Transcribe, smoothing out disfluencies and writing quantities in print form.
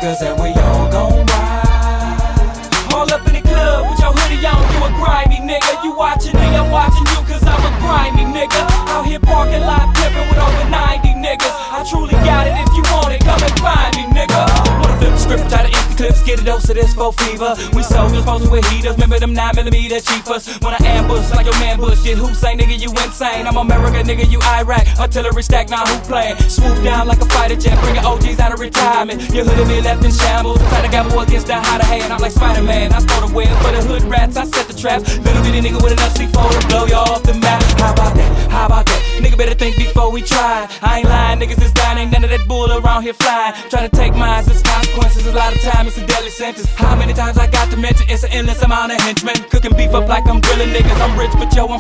niggas and we all gon' ride. All up in the club with your hoodie on, you a grimy nigga. You watching me, I'm watching you, cause I'm a grimy nigga. Out here parking lot pimpin' with over 90 niggas. I truly got it, if you want it, come and find me, nigga. Wanna flip the script, try to empty clips, get a dose of this for fever. We soldiers posted with heaters, remember them 9mm cheapers. When I ambush like your man Bush did Hussein, nigga, you insane. I'm America, nigga, you Iraq. Artillery stack, now who playin'? Swoop down like a fighter jet, bringing OGs out of retirement. Your hood be left in shambles, try to gamble against that hotter hand. I'm like Spider-Man, I throw the web for the hood rats, I set the traps. Little bitty nigga with enough C4 to blow you off the map. How about that? How about that? Nigga better think before we try. I ain't lying, niggas is dying, ain't none of that bull around here flying. Trying to take mines, it's consequences, a lot of time it's a deadly sentence. How many times I got to mention it's an endless amount of henchmen cooking beef up like I'm grilling niggas. I'm rich, but yo, I'm